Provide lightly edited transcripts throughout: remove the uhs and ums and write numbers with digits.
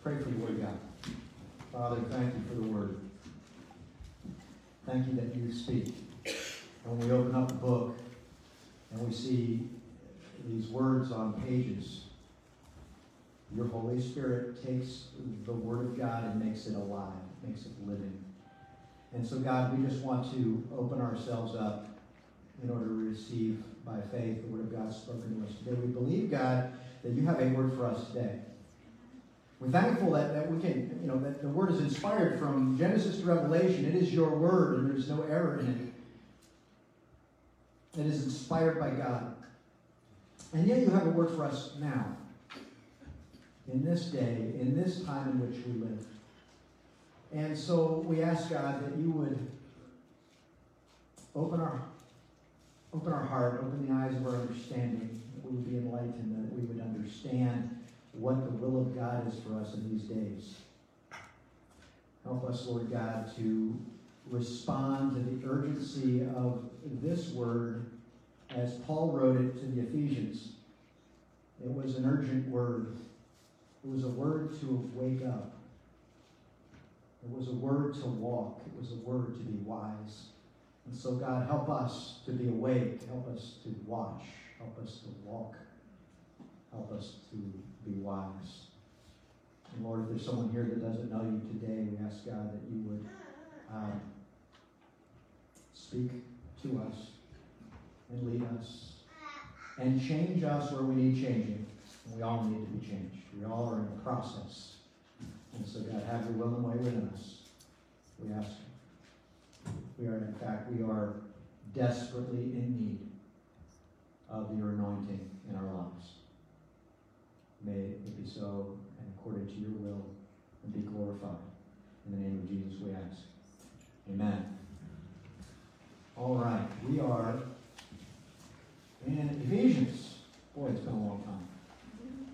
Pray for the Word of God. Father, thank you for the Word. Thank you that you speak. When we open up the book and we see these words on pages, your Holy Spirit takes the Word of God and makes it alive, makes it living. And so, God, we just want to open ourselves up in order to receive by faith the Word of God spoken to us today. We believe, God, that you have a word for us today. We're thankful that we can, that the Word is inspired from Genesis to Revelation. It is your Word, and there's no error in it. It is inspired by God. And yet you have a word for us now, in this day, in this time in which we live. And so we ask, God, that you would open our heart, open the eyes of our understanding, that we would be enlightened, that we would understand what the will of God is for us in these days. Help us, Lord God, to respond to the urgency of this word as Paul wrote it to the Ephesians. It was an urgent word. It was a word to wake up. It was a word to walk. It was a word to be wise. And so, God, help us to be awake. Help us to watch. Help us to walk. Help us to be wise. And Lord, if there's someone here that doesn't know you today, we ask, God, that you would speak to us and lead us and change us where we need changing. And we all need to be changed. We all are in a process. And so, God, have your will and way within us. We ask you. We are desperately in need of your anointing in our lives. May it be so, and according to your will, and be glorified. In the name of Jesus we ask. Amen. All right, we are in Ephesians. Boy, it's been a long time.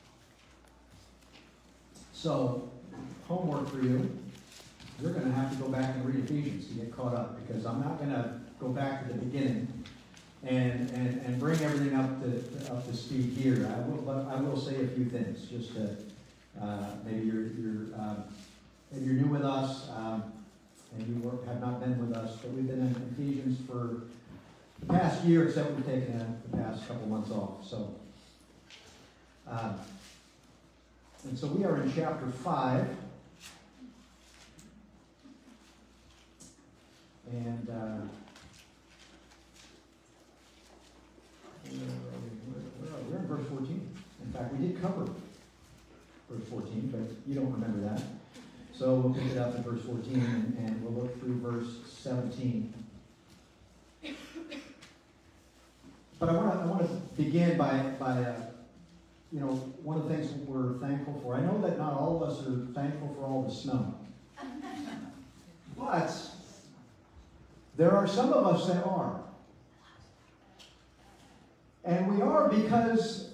So, homework for you. You're going to have to go back and read Ephesians to get caught up, because I'm not going to go back to the beginning and bring everything up to speed here. I will say a few things, just to maybe maybe you're new with us and you have not been with us, but we've been in Ephesians for the past year, except we've taken the past couple months off. So, and so we are in chapter 5. And we're in verse 14. In fact, we did cover verse 14, but you don't remember that. So we'll pick it up in verse 14, and we'll look through verse 17. But I want to begin by one of the things we're thankful for. I know that not all of us are thankful for all the snow. But there are some of us that are. And we are because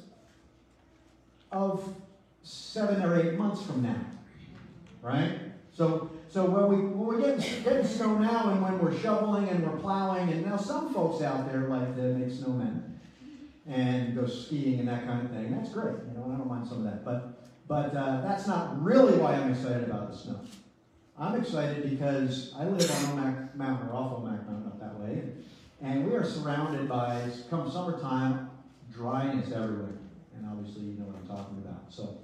of 7 or 8 months from now. Right? So when we're getting snow now, and when we're shoveling and we're plowing, and now some folks out there like to make snowmen and go skiing and that kind of thing. That's great. I don't mind some of that. But that's not really why I'm excited about the snow. I'm excited because I live on Omak Mountain, or off Omak Mountain up that way, and we are surrounded by, come summertime, dryness everywhere. And obviously you know what I'm talking about.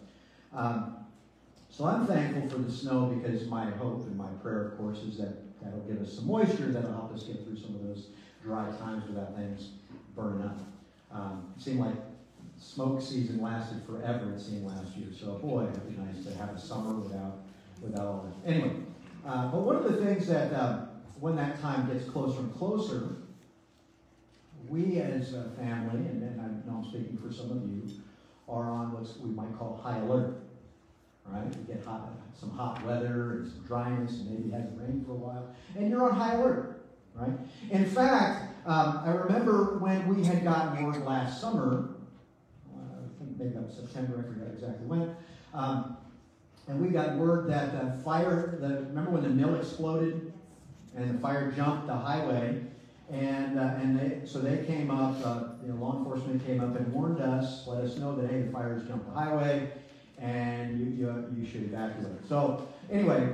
So I'm thankful for the snow, because my hope and my prayer, of course, is that that'll give us some moisture that'll help us get through some of those dry times without things burning up. It seemed like smoke season lasted forever, it seemed, last year. So boy, it'd be nice to have a summer without all that. Anyway, but one of the things that when that time gets closer and closer, we as a family, and I know I'm speaking for some of you, are on what we might call high alert. Right? You get some hot weather and some dryness, and maybe it hasn't rained for a while, and you're on high alert. Right? In fact, I remember when we had gotten word last summer, I think maybe that was September, I forget exactly when, and we got word that remember when the mill exploded and the fire jumped the highway, so they came up, law enforcement came up and warned us, let us know that, hey, the fire's jumped the highway, and and you should evacuate. So anyway,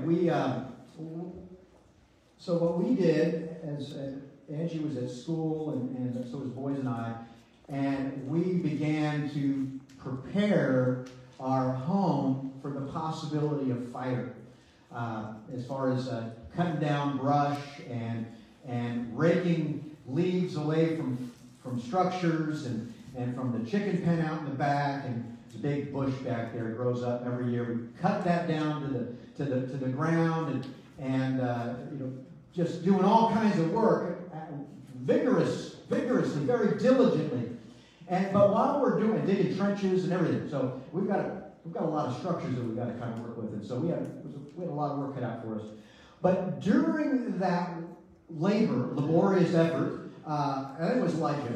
so what we did, as Angie was at school, and so was boys and I, and we began to prepare our home for the possibility of fire. As far as cutting down brush and raking leaves away from structures and from the chicken pen out in the back, and there's a big bush back there. It grows up every year. We cut that down to the ground and just doing all kinds of work, vigorously, very diligently. But while we're digging trenches and everything, so we've got a lot of structures that we've got to kind of work with, and so we had a lot of work cut out for us. But during that laborious effort, I think it was Elijah,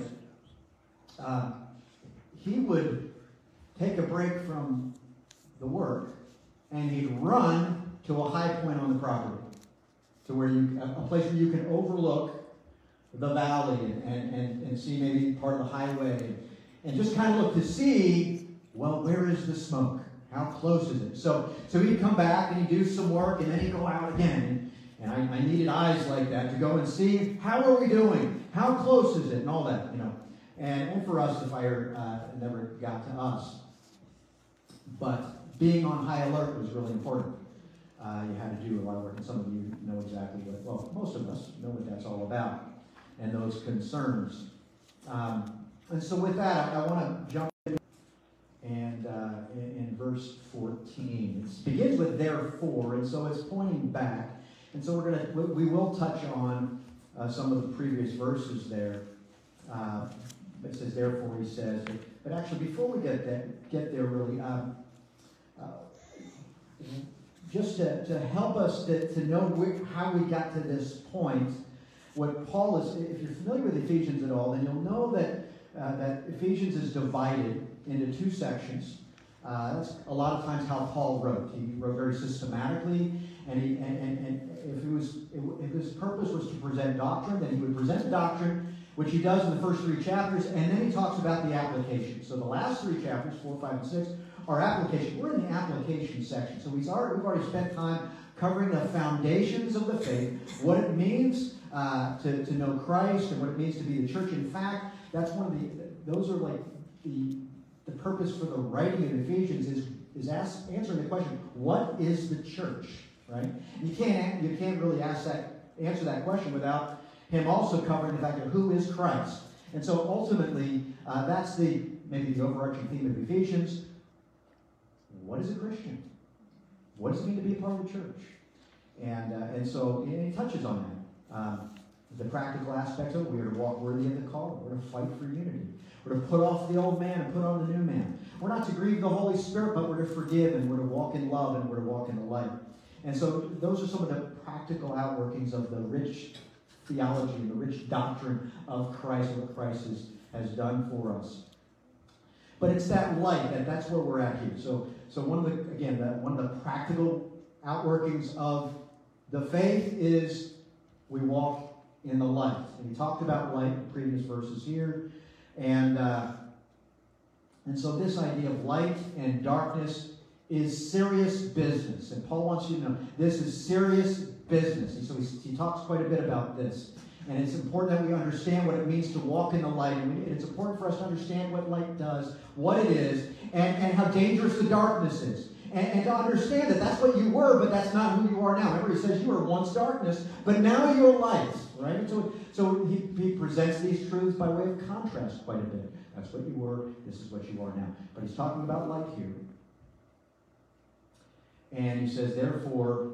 he would take a break from the work, and he'd run to a high point on the property, to where a place where you can overlook the valley and see maybe part of the highway, and just kind of look to see, well, where is the smoke? How close is it? So he'd come back and he'd do some work, and then he'd go out again. And I needed eyes like that to go and see, how are we doing? How close is it? And all that, And for us, the fire never got to us. But being on high alert was really important. You had to do a lot of work, and some of you know exactly most of us know what that's all about, and those concerns. And so with that, I want to jump in, and in verse 14. It begins with therefore, and so it's pointing back. And so we will touch on some of the previous verses there. It says therefore, he says. But actually, before we get there really, just to help us to know how we got to this point, what Paul is, if you're familiar with Ephesians at all, then you'll know that Ephesians is divided into two sections. That's a lot of times how Paul wrote. He wrote very systematically, and if his purpose was to present doctrine, then he would present doctrine, which he does in the first 3 chapters, and then he talks about the application. So the last 3 chapters, 4, 5, and 6, are application. We're in the application section. So we've already spent time covering the foundations of the faith, what it means to know Christ, and what it means to be the church. In fact, that's those are like the purpose for the writing of Ephesians is answering the question, what is the church? Right? You can't really answer that question without him also covering the fact of who is Christ. And so ultimately, that's maybe the overarching theme of Ephesians. What is a Christian? What does it mean to be a part of the church? And so he touches on that. The practical aspects of it. We are to walk worthy of the call. We're to fight for unity. We're to put off the old man and put on the new man. We're not to grieve the Holy Spirit, but we're to forgive, and we're to walk in love, and we're to walk in the light. And so those are some of the practical outworkings of the rich theology and the rich doctrine of Christ, what Christ has done for us. But it's that light, that's where we're at here. So one of the practical outworkings of the faith is we walk in the light. And he talked about light in the previous verses here. And so this idea of light and darkness is serious business. And Paul wants you to know this is serious business. And so he talks quite a bit about this. And it's important that we understand what it means to walk in the light. And it's important for us to understand what light does, what it is, and how dangerous the darkness is. And to understand that that's what you were, but that's not who you are now. Remember, he says you were once darkness, but now you're light, right? And so he presents these truths by way of contrast quite a bit. That's what you were, this is what you are now. But he's talking about light here. And he says, therefore,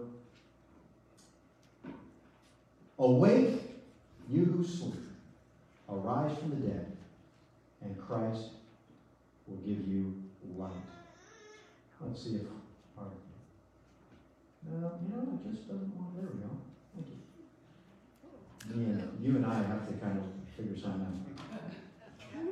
awake, you who sleep, arise from the dead, and Christ will give you light. Let's see if our... No, it just doesn't want... There we go. Thank you. You and I have to kind of figure something out.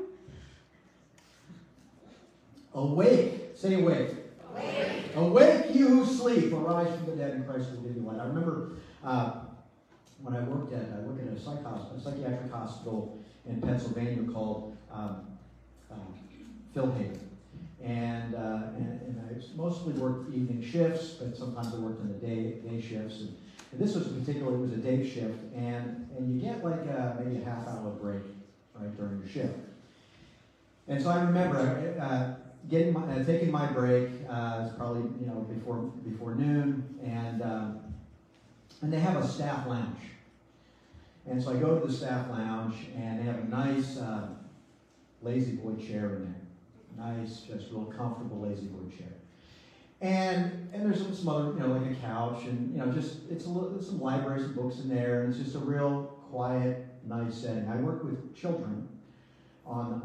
Awake. Say awake. Awake. Awake, you who sleep. Arise from the dead, and Christ will give you light. I remember when I worked at a psychiatric hospital in Pennsylvania called Philhaven. And I mostly worked evening shifts, but sometimes I worked in the day shifts. And this was it was a day shift, and you get like maybe a half-hour break, right, during your shift. And so I remember taking my break. It was probably before noon, and they have a staff lounge. And so I go to the staff lounge, and they have a nice lazy boy chair in there. Nice, just real comfortable lazy boy chair. And there's some other, like a couch, and it's some libraries and books in there, and it's just a real quiet, nice setting. I work with children on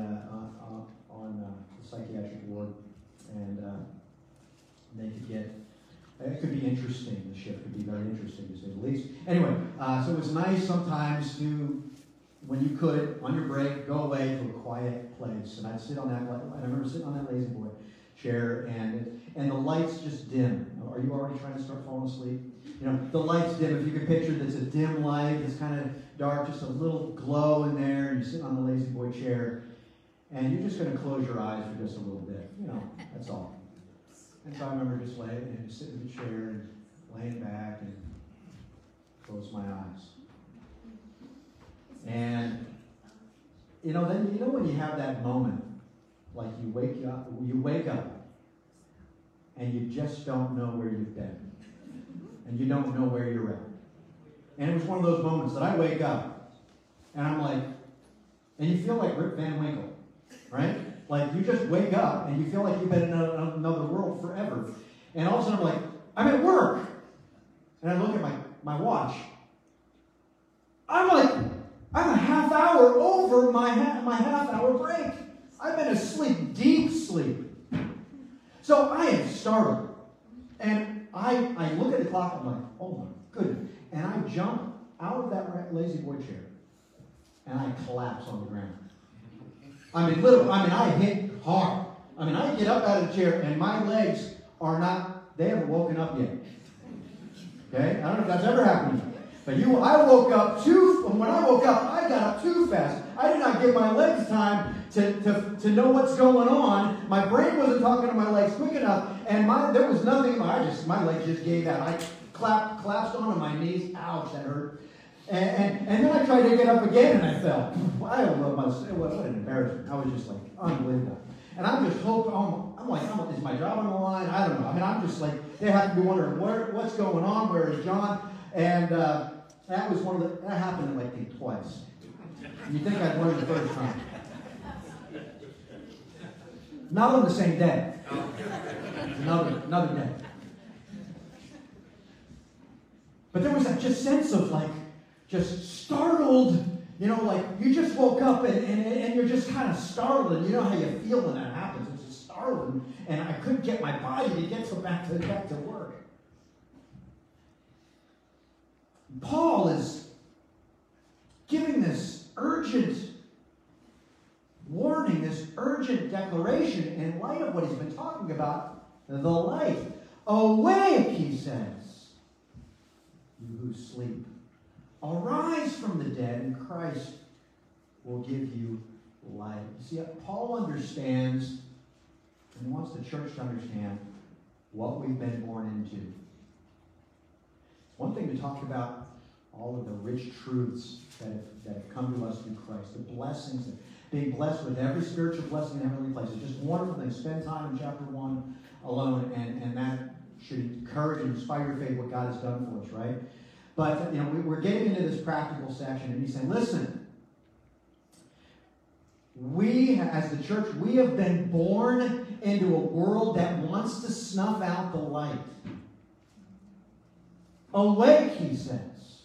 the psychiatric ward, and it could be interesting. The shift could be very interesting, to say the least. Anyway, so it was nice sometimes to, when you could, on your break, go away to a quiet place. And I'd sit on that, I remember sitting on that lazy boy chair, and the lights just dim. Are you already trying to start falling asleep? The lights dim. If you could picture that's a dim light, it's kind of dark, just a little glow in there, and you're sitting on the lazy boy chair, and you're just going to close your eyes for just a little bit. That's all. And so I remember just sitting in the chair and laying back and close my eyes. And then when you have that moment, like you wake up, and you just don't know where you've been, and you don't know where you're at. And it was one of those moments that I wake up, and I'm like, and you feel like Rip Van Winkle, right? Like you just wake up, and you feel like you've been in another world forever. And all of a sudden I'm like, I'm at work, and I look at my watch. I'm a half hour over my half-hour break. I've been asleep, deep sleep. So I am startled. And I look at the clock, I'm like, oh my goodness. And I jump out of that lazy boy chair, and I collapse on the ground. I hit hard. I get up out of the chair, and my legs they haven't woken up yet. Okay? I don't know if that's ever happened to you. But when I woke up, I got up too fast. I did not give my legs time to know what's going on. My brain wasn't talking to my legs quick enough, and there was nothing. My legs just gave out. I collapsed onto my knees. Ouch, that hurt. And then I tried to get up again, and I fell. I don't know what an embarrassment. I was just like unbelievable. And I'm just hoping. I'm like, is my job on the line? I don't know. I'm just like, they have to be wondering what's going on. Where is John? And that was that happened like twice. You think I'd learned the first time? Not on the same day. Another day. But there was that just sense of just startled. Like you just woke up and you're just kind of startled, and you know how you feel when that happens. It's just startled, and I couldn't get my body to get back to work. Paul is giving this urgent warning, this urgent declaration in light of what he's been talking about, the light. Awake, he says, you who sleep. Arise from the dead, and Christ will give you light. You see, Paul understands, and wants the church to understand, what we've been born into. One thing to talk about all of the rich truths that have come to us through Christ, the blessings, being blessed with every spiritual blessing in heavenly places. Just wonderful things. Spend time in chapter 1 alone, and that should encourage and inspire your faith what God has done for us, right? But we're getting into this practical section, and he's saying, listen, we, as the church, we have been born into a world that wants to snuff out the light. Awake, he says.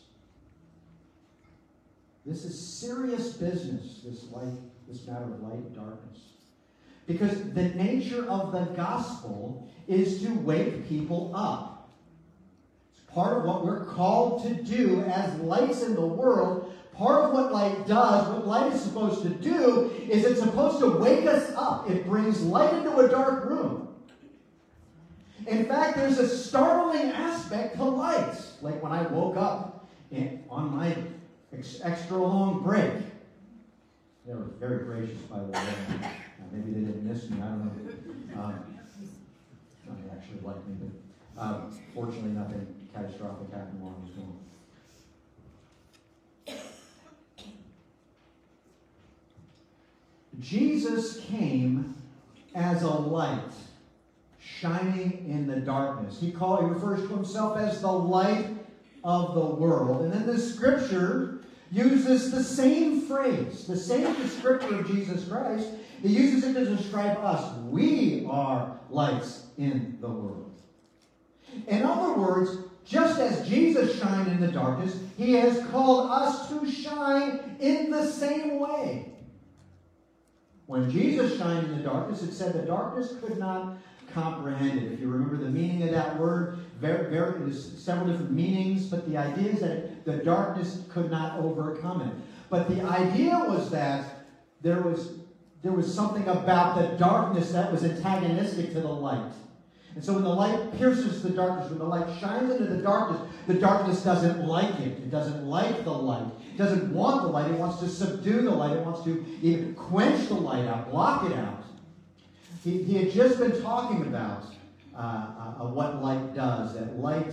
This is serious business, this matter of light and darkness. Because the nature of the gospel is to wake people up. It's part of what we're called to do as lights in the world. Part of what light does, what light is supposed to do, is it's supposed to wake us up. It brings light into a dark room. In fact, there's a startling aspect to light. Like when I woke up on my extra long break, They were very gracious, by the way. Maybe they didn't miss me. I don't know. They actually liked me, but fortunately nothing catastrophic happened while I was gone. Jesus came as a light shining in the darkness. He refers to himself as the light of the world. And then the scripture uses the same phrase, the same descriptor of Jesus Christ. It uses it to describe us. We are lights in the world. In other words, just as Jesus shined in the darkness, he has called us to shine in the same way. When Jesus shined in the darkness, it said the darkness could not comprehend it. If you remember the meaning of that word, there's several different meanings, but the idea is that the darkness could not overcome it. But the idea was that there was something about the darkness that was antagonistic to the light. And so when the light pierces the darkness, when the light shines into the darkness doesn't like it. It doesn't like the light. It doesn't want the light. It wants to subdue the light. It wants to even quench the light out, block it out. He had just been talking about what light does, that light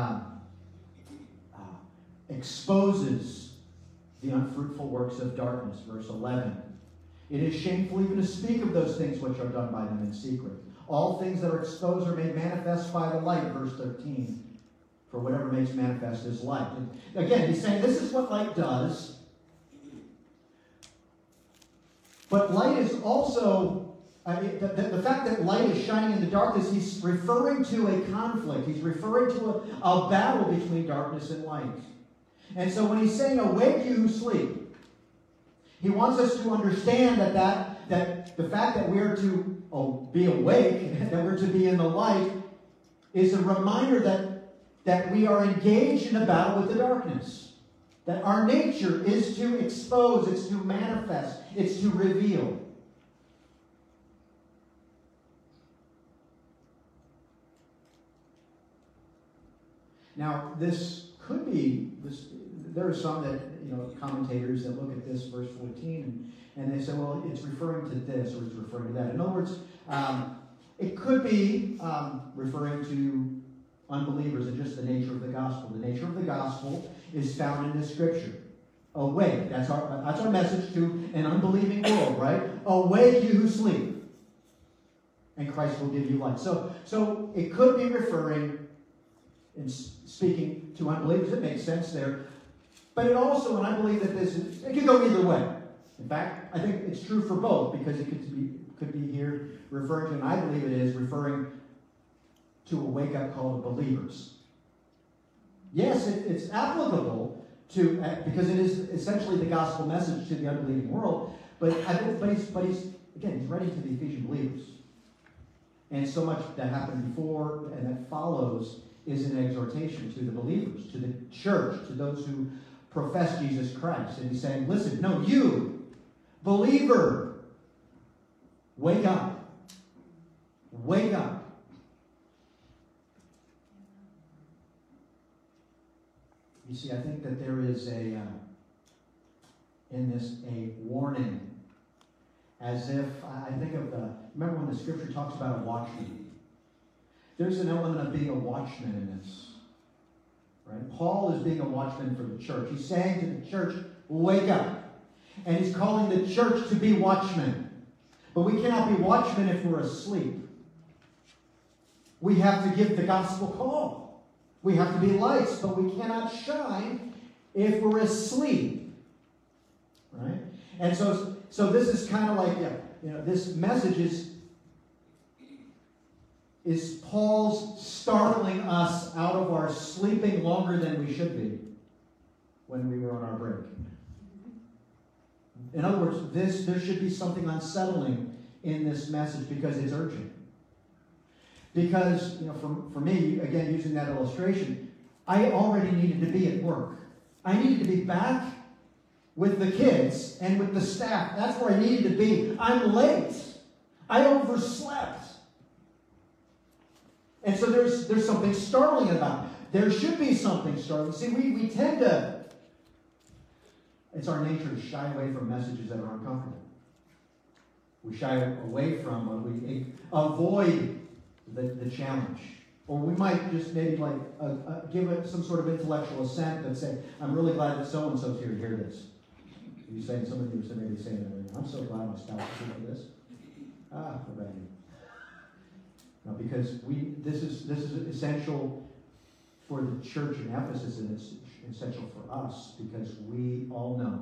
exposes the unfruitful works of darkness, verse 11. It is shameful even to speak of those things which are done by them in secret. All things that are exposed are made manifest by the light, verse 13. For whatever makes manifest is light. And again, he's saying this is what light does. But light is also, the fact that light is shining in the darkness, he's referring to a conflict. He's referring to a battle between darkness and light. And so when he's saying, awake you who sleep, he wants us to understand that the fact that we are to be awake, that we're to be in the light, is a reminder that we are engaged in a battle with the darkness. That our nature is to expose, it's to manifest, it's to reveal. Now, this could be, there are some that, commentators that look at this, verse 14, and they say, well, it's referring to this, or it's referring to that. In other words, it could be referring to unbelievers and just the nature of the gospel. The nature of the gospel is found in this scripture. Awake. That's our message to an unbelieving world, right? Awake, you who sleep, and Christ will give you light. So it could be referring and speaking to unbelievers. It makes sense there. But it also, and I believe that it could go either way. In fact, I think it's true for both, because it could be here referring to, and I believe it is referring to a wake-up call to believers. Yes, it's applicable to, because it is essentially the gospel message to the unbelieving world, but he's writing to the Ephesian believers. And so much that happened before and that follows is an exhortation to the believers, to the church, to those who profess Jesus Christ. And he's saying, listen, no, you, believer, wake up. Wake up. You see, I think that there is in this a warning, as if, I think of remember when the scripture talks about a watchman? There's an element of being a watchman in this. Right? Paul is being a watchman for the church. He's saying to the church, wake up. And he's calling the church to be watchmen. But we cannot be watchmen if we're asleep. We have to give the gospel call. We have to be lights, but we cannot shine if we're asleep. Right? And so this is kind of like, this message is Paul's startling us out of our sleeping longer than we should be when we were on our break. In other words, there should be something unsettling in this message because it's urgent. Because, for me, again, using that illustration, I already needed to be at work. I needed to be back with the kids and with the staff. That's where I needed to be. I'm late. I overslept. And so there's something startling about it. There should be something startling. See, we tend to, It's our nature to shy away from messages that are uncomfortable. We shy away from, or we avoid the challenge. Or we might just maybe give it some sort of intellectual assent and say, I'm really glad that so-and-so's here to hear this. You saying, some of you are maybe saying, I'm so glad my spouse is here for this. What about you? No, because this is essential for the church in Ephesus, and it's essential for us because we all know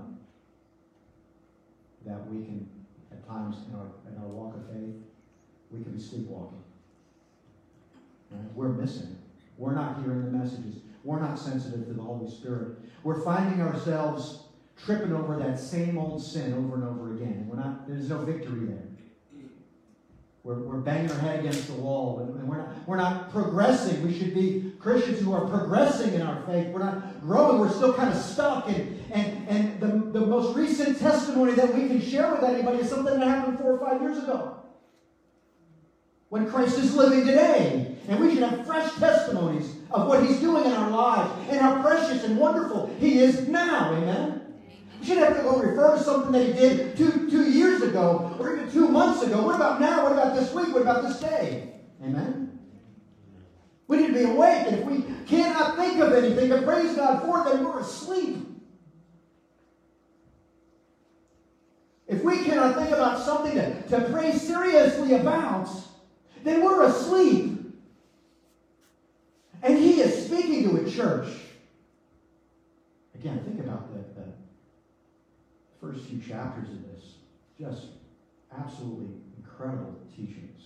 that we can, at times in our walk of faith, we can be sleepwalking. Right? We're missing it. We're not hearing the messages. We're not sensitive to the Holy Spirit. We're finding ourselves tripping over that same old sin over and over again. And there's no victory there. We're banging our head against the wall, and we're not progressing. We should be Christians who are progressing in our faith. We're not growing. We're still kind of stuck. And the most recent testimony that we can share with anybody is something that happened 4 or 5 years ago, when Christ is living today. And we should have fresh testimonies of what He's doing in our lives and how precious and wonderful He is now. Amen? We shouldn't have to go refer to something that He did two years ago or even 2 months ago. What about now? What about this week? What about this day? Amen? We need to be awake, and if we cannot think of anything to praise God for, then we're asleep. If we cannot think about something to pray seriously about, then we're asleep. And He is speaking to a church. Again, think about the first few chapters of this. Just absolutely incredible teachings.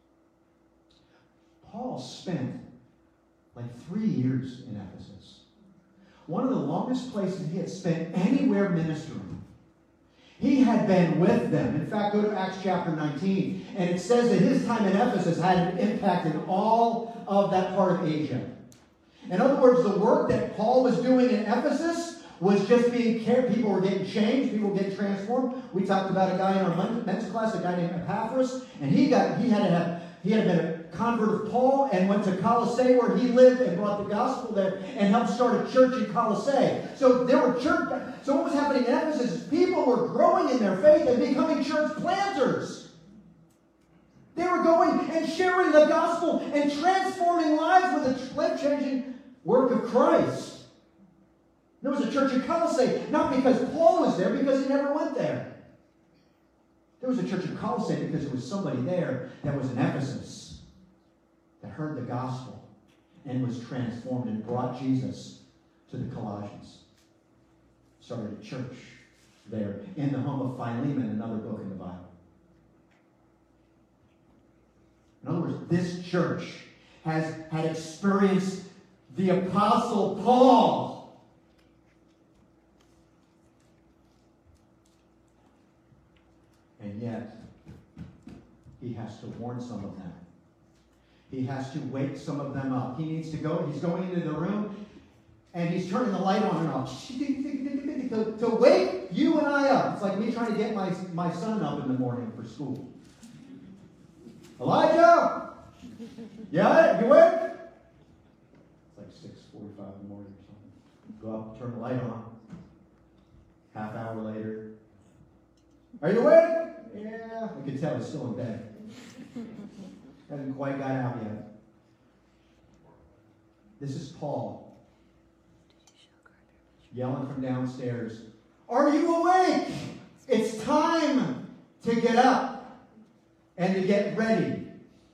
Paul spent 3 years in Ephesus. One of the longest places he had spent anywhere ministering. He had been with them. In fact, go to Acts chapter 19. And it says that his time in Ephesus had an impact in all of that part of Asia. In other words, the work that Paul was doing in Ephesus was just being cared. People were getting changed. People were getting transformed. We talked about a guy in our men's class, a guy named Epaphras. And he had been a convert of Paul and went to Colossae, where he lived, and brought the gospel there and helped start a church in Colossae. So So what was happening in Ephesus is people were growing in their faith and becoming church planters. They were going and sharing the gospel and transforming lives with the life-changing work of Christ. There was a church in Colossae, not because Paul was there, because he never went there. There was a church in Colossae because there was somebody there that was in Ephesus that heard the gospel and was transformed and brought Jesus to the Colossians. Started a church there in the home of Philemon, another book in the Bible. In other words, this church had experienced the Apostle Paul. And yet, he has to warn some of them. He has to wake some of them up. He needs to go. He's going into the room, and he's turning the light on and off to wake you and I up. It's like me trying to get my son up in the morning for school. Elijah! Yeah, you awake? It's like 6:45 in the morning or something. Go up, turn the light on. Half hour later. Are you awake? Yeah. I can tell he's still in bed. Hasn't quite got out yet. This is Paul yelling from downstairs, "Are you awake? It's time to get up and to get ready."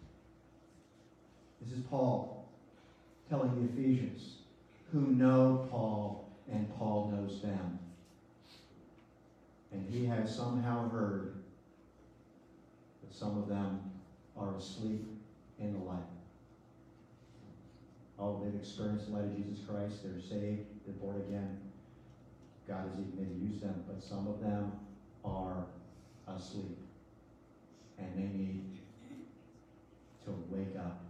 This is Paul telling the Ephesians, who know Paul and Paul knows them. And he has somehow heard that some of them are asleep in the light. Oh, they've experienced the light of Jesus Christ. They're saved. They're born again. God has even maybe used them. But some of them are asleep. And they need to wake up.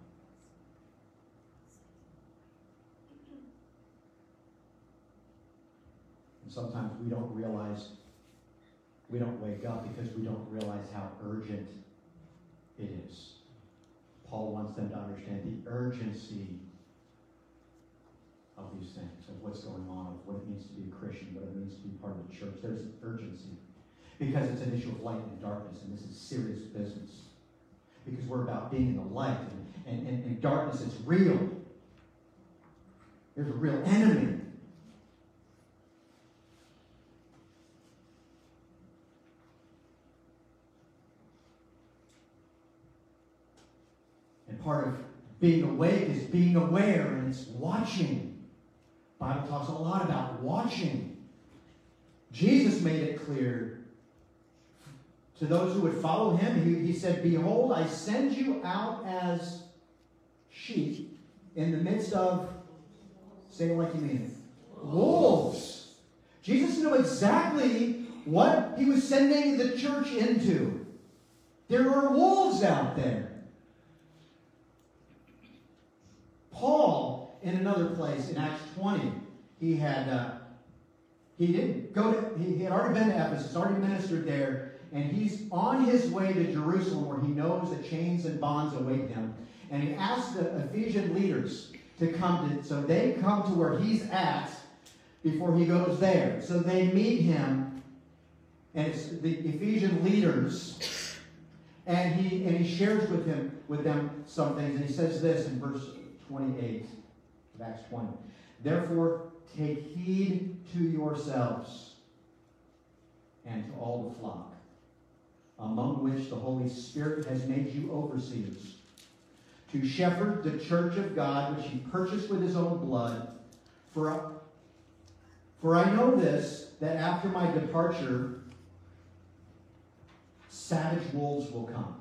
And sometimes we don't wake up because we don't realize how urgent it is. Paul wants them to understand the urgency of these things, of what's going on, of what it means to be a Christian, what it means to be part of the church. There's urgency. Because it's an issue of light and darkness, and this is serious business. Because we're about being in the light, and darkness is real. There's a real enemy. And part of being awake is being aware, and it's watching. The Bible talks a lot about watching. Jesus made it clear to those who would follow him. He said, "Behold, I send you out as sheep in the midst of," say it like you mean it, wolves. Jesus knew exactly what he was sending the church into. There are wolves out there. Paul, in another place, in Acts 20, he had already been to Ephesus, already ministered there, and he's on his way to Jerusalem where he knows that chains and bonds await him. And he asked the Ephesian leaders to come so they come to where he's at before he goes there. So they meet him, and it's the Ephesian leaders, and he shares with them some things, and he says this in verse 28 of Acts 20. "Therefore, take heed to yourselves and to all the flock, among which the Holy Spirit has made you overseers, to shepherd the church of God, which he purchased with his own blood. For I know this, that after my departure, savage wolves will come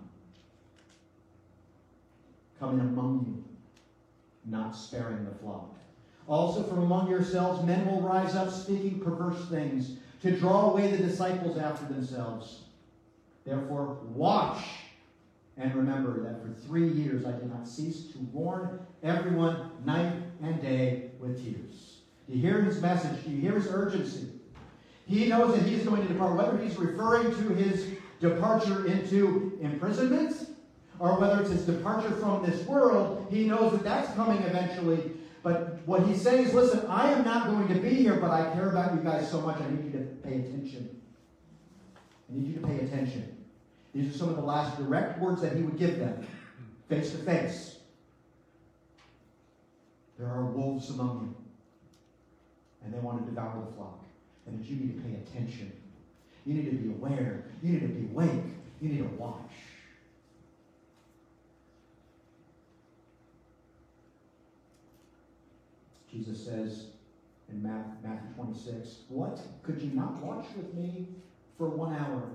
in among you, not sparing the flock. Also from among yourselves men will rise up, speaking perverse things, to draw away the disciples after themselves. Therefore, watch and remember that for 3 years I did not cease to warn everyone night and day with tears." Do you hear his message? Do you hear his urgency? He knows that he's going to depart, whether he's referring to his departure into imprisonment or whether it's his departure from this world. He knows that that's coming eventually. But what he's saying is, listen, I am not going to be here, but I care about you guys so much, I need you to pay attention. I need you to pay attention. These are some of the last direct words that he would give them, face to face. There are wolves among you, and they want to devour the flock. And that you need to pay attention. You need to be aware. You need to be awake. You need to watch. Jesus says in Matthew 26, "What? Could you not watch with me for 1 hour?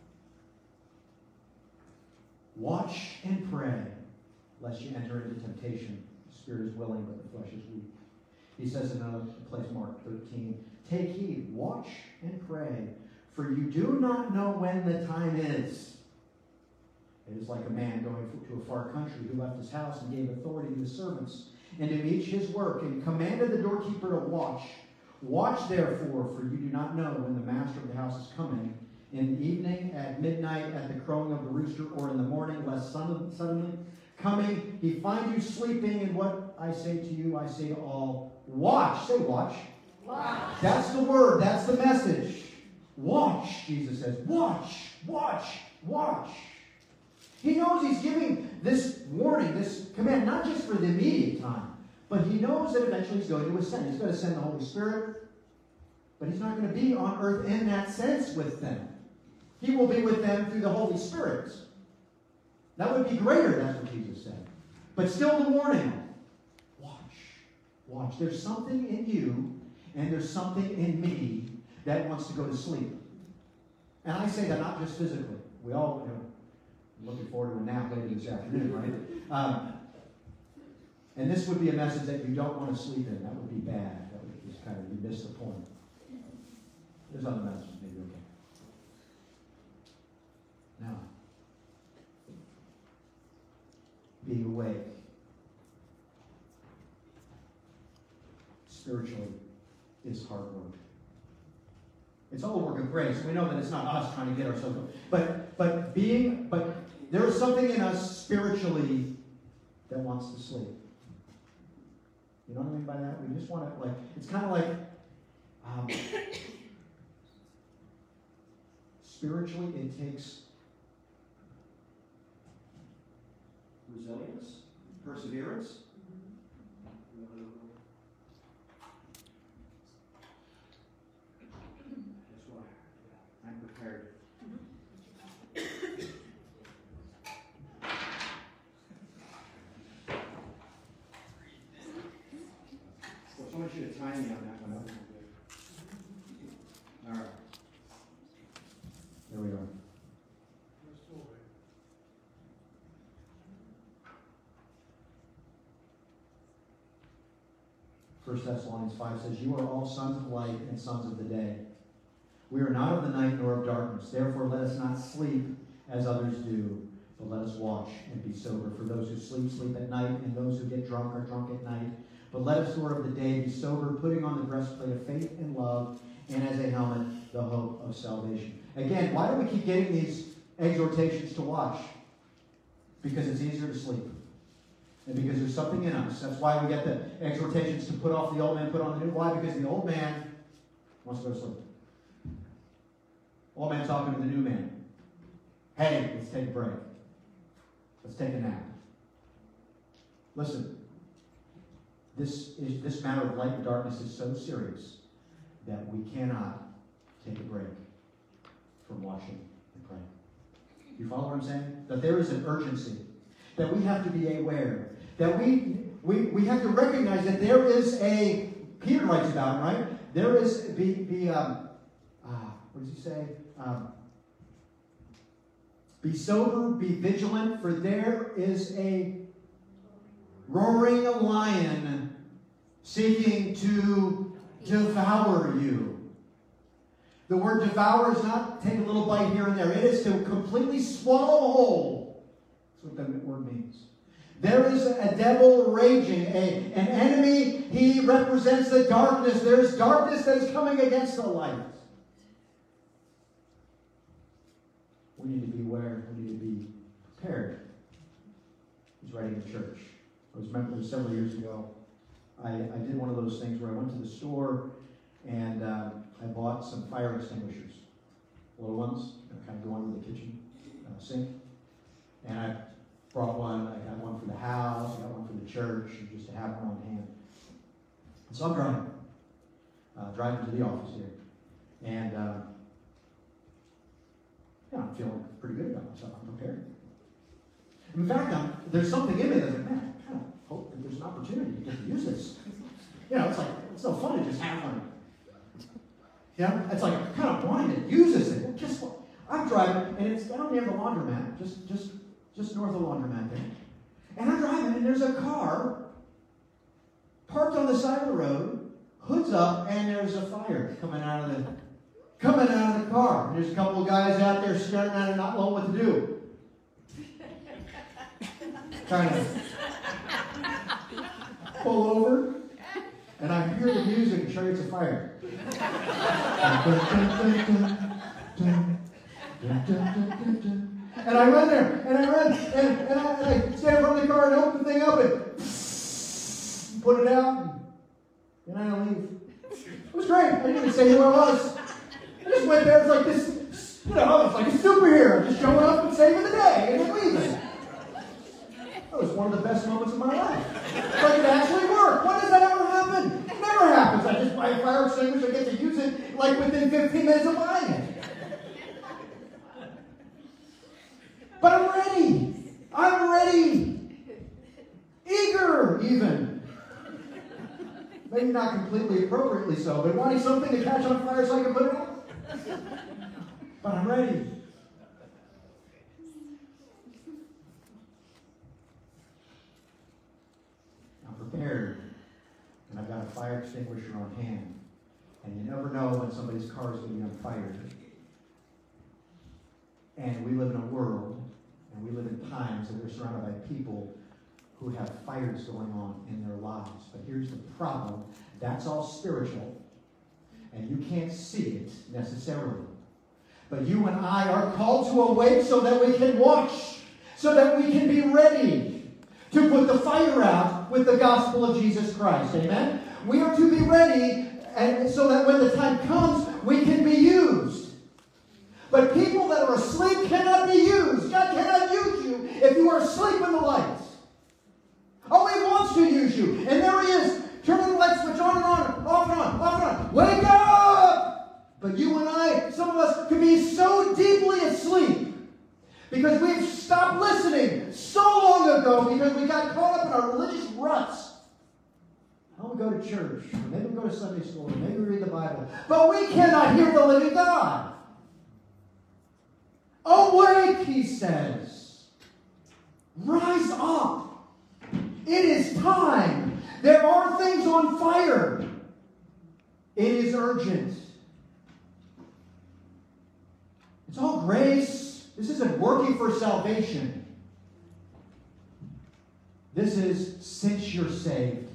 Watch and pray, lest you enter into temptation. The spirit is willing, but the flesh is weak." He says in another place, Mark 13, "Take heed, watch and pray, for you do not know when the time is." It is like a man going to a far country who left his house and gave authority to his servants and to each his work, and commanded the doorkeeper to watch. Watch therefore, for you do not know when the master of the house is coming, in the evening, at midnight, at the crowing of the rooster, or in the morning, lest suddenly coming he find you sleeping. And what I say to you, I say to all, watch. Say watch. Watch. That's the word. That's the message. Watch, Jesus says. Watch, watch, watch. He knows he's giving this warning, this command, not just for the immediate time, but he knows that eventually he's going to ascend. He's going to send the Holy Spirit, but he's not going to be on earth in that sense with them. He will be with them through the Holy Spirit. That would be greater, that's what Jesus said. But still the warning. Watch. Watch. There's something in you, and there's something in me that wants to go to sleep. And I say that not just physically. We all, looking forward to a nap later this afternoon, right? And this would be a message that you don't want to sleep in. That would be bad. That would just kind of, you miss the point. There's other messages, maybe okay. Now, being awake spiritually is hard work. It's all a work of grace. We know that it's not us trying to get ourselves up. But there is something in us spiritually that wants to sleep. You know what I mean by that? We just want to, like, it's kind of like spiritually, it takes resilience, perseverance. That's why I'm prepared. Well, I want you to time me on that one. All right. There we go. 1 Thessalonians 5 says, "You are all sons of light and sons of the day. We are not of the night nor of darkness. Therefore let us not sleep as others do, but let us watch and be sober. For those who sleep, sleep at night, and those who get drunk are drunk at night. But let us who are of the day be sober, putting on the breastplate of faith and love, and as a helmet, the hope of salvation." Again, why do we keep getting these exhortations to watch? Because it's easier to sleep. And because there's something in us. That's why we get the exhortations to put off the old man, put on the new. Why? Because the old man wants to go to sleep. Old man talking to the new man. Hey, let's take a break. Let's take a nap. Listen, this matter of light and darkness is so serious that we cannot take a break from watching and praying. You follow what I'm saying? That there is an urgency. That we have to be aware. That we have to recognize that there is a, Peter writes about it, right? There is, what does he say? Be sober, be vigilant, for there is a roaring lion seeking to devour you. The word devour is not take a little bite here and there. It is to completely swallow whole. That's what that word means. There is a devil raging, an enemy. He represents the darkness. There is darkness that is coming against the light. We need to be aware. We need to be prepared. He's writing to church. I remember several years ago, I did one of those things where I went to the store and I bought some fire extinguishers, little ones, kind of go under the kitchen sink. And I brought one. I got one for the house. I got one for the church, just to have one on hand. And so I'm driving to the office here, and I'm feeling pretty good about myself. I'm prepared. In fact, there's something in me that's like, man, I kind of hope that there's an opportunity to get to use this. It's like, it's no fun to just have one. It's like, I kind of wanted to use this thing. Well, guess what? I'm driving, and it's down near the laundromat, just north of the laundromat there. And I'm driving, and there's a car parked on the side of the road, hoods up, and there's a fire coming out of the car. And there's a couple of guys out there staring at it, not knowing what to do. Trying to pull over, and I hear the music and chariots of fire. And I run there, and I stand in front of the car and open the thing up and put it out, and I leave. It was great. I didn't even say who I was. I just went there. It's like this, it's like a superhero, just showing up and saving the day and then leaving. That was one of the best moments of my life. Like it actually worked. When does that ever happen? It never happens. I just buy a fire extinguisher, I get to use it like within 15 minutes of buying it. But I'm ready. I'm ready. Eager, even. Maybe not completely appropriately so, but wanting something to catch on fire so I can put it out. But I'm ready. I'm prepared. And I've got a fire extinguisher on hand. And you never know when somebody's car is getting on fire. And we live in a world, and we live in times that we're surrounded by people who have fires going on in their lives. But here's the problem. That's all spiritual, and you can't see it necessarily. But you and I are called to awake so that we can watch, so that we can be ready to put the fire out God with the gospel of Jesus Christ. Amen? We are to be ready and so that when the time comes, we can be used. But people that are asleep cannot be used. God cannot use you if you are asleep in the lights. Oh, He wants to use you. And there He is, turning the light switch on and on, off and on, off and on. Wake up! But you and I, some of us, could be so deeply asleep because we've stopped listening so long ago because we got caught up in our religious ruts. Oh, we go to church, or maybe we go to Sunday school, or maybe we read the Bible. But we cannot hear the living God. Awake, He says. Rise up. It is time. There are things on fire. It is urgent. It's all grace. This isn't working for salvation. This is since you're saved.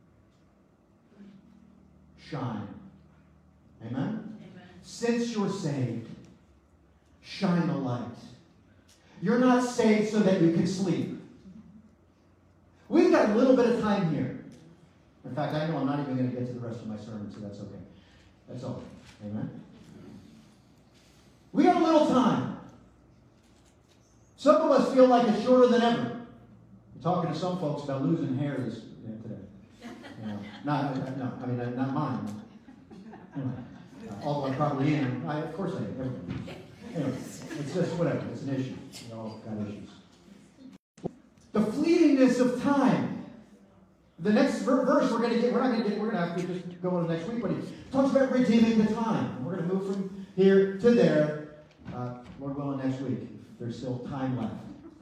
Shine. Amen? Amen? Since you're saved, shine the light. You're not saved so that you can sleep. We've got a little bit of time here. In fact, I know I'm not even going to get to the rest of my sermon, so that's okay. That's all. Amen? We got a little time. Some of us feel like it's shorter than ever. I'm talking to some folks about losing hair today. Not mine. Anyway, although I probably am. Of course I am. Anyway, it's just whatever. It's an issue. We all got issues. The fleetingness of time. The next verse we're going to have to just go on next week, but he talks about redeeming the time. We're going to move from here to there, Lord willing, next week, if there's still time left.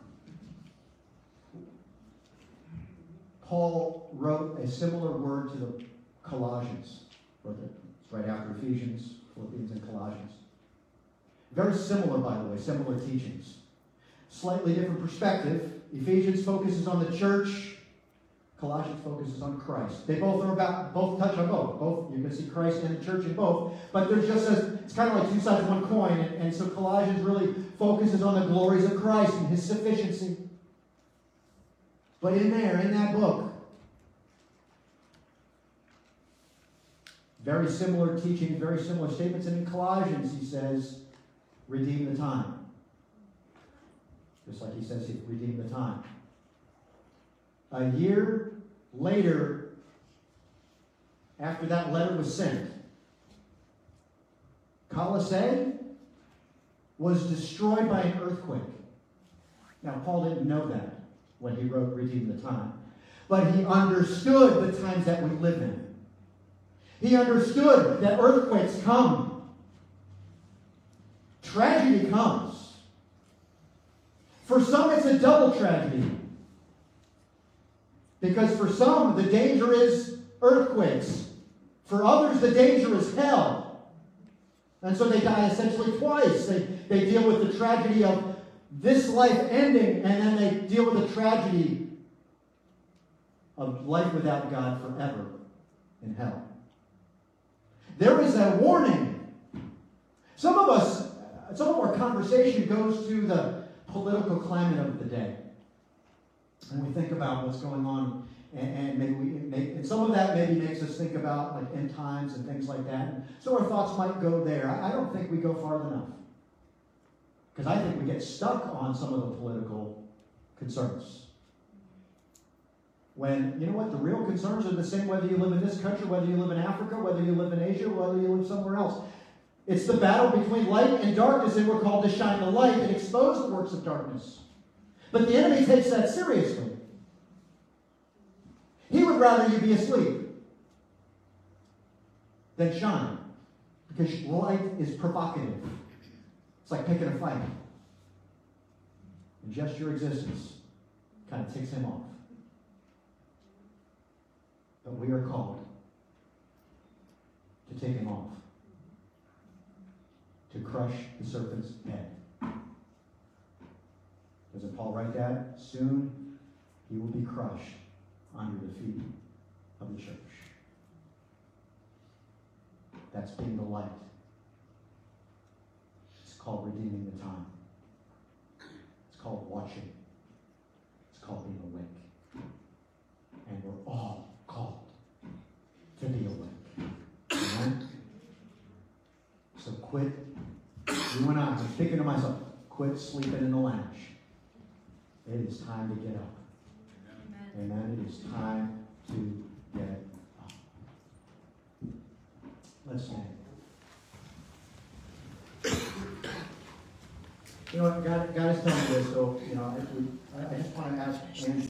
Paul wrote a similar word to the Colossians. It's right after Ephesians, Philippians, and Colossians. Very similar, by the way, similar teachings. Slightly different perspective. Ephesians focuses on the church. Colossians focuses on Christ. They both touch on both. Both, you can see Christ and the church in both. But there's it's kind of like two sides of one coin. And so Colossians really focuses on the glories of Christ and His sufficiency. But in that book, very similar teachings, very similar statements. And in Colossians, he says, redeem the time. Just like he says, redeem the time. A year later, after that letter was sent, Colossae was destroyed by an earthquake. Now, Paul didn't know that when he wrote Redeem the Time. But he understood the times that we live in. He understood that earthquakes come. Tragedy comes. For some, it's a double tragedy. Because for some, the danger is earthquakes. For others, the danger is hell. And so they die essentially twice. They deal with the tragedy of this life ending, and then they deal with the tragedy of life without God forever in hell. There is a warning. Some of our conversation goes to the political climate of the day. And we think about what's going on, and some of that maybe makes us think about like end times and things like that. And so our thoughts might go there. I don't think we go far enough. Because I think we get stuck on some of the political concerns. When, you know what, the real concerns are the same whether you live in this country, whether you live in Africa, whether you live in Asia, whether you live somewhere else. It's the battle between light and darkness, and we're called to shine the light and expose the works of darkness. But the enemy takes that seriously. He would rather you be asleep than shine. Because light is provocative. It's like picking a fight. And just your existence kind of ticks him off. But we are called to take him off. To crush the serpent's head. Doesn't Paul write that? Soon he will be crushed under the feet of the church. That's being the light. It's called redeeming the time. It's called watching. It's called being awake. And quit, you and I'm thinking to myself, quit sleeping in the lounge. It is time to get up. Amen. It is time to get up. Let's stand. You know what, God is telling me this, so, I just want to ask Andrew.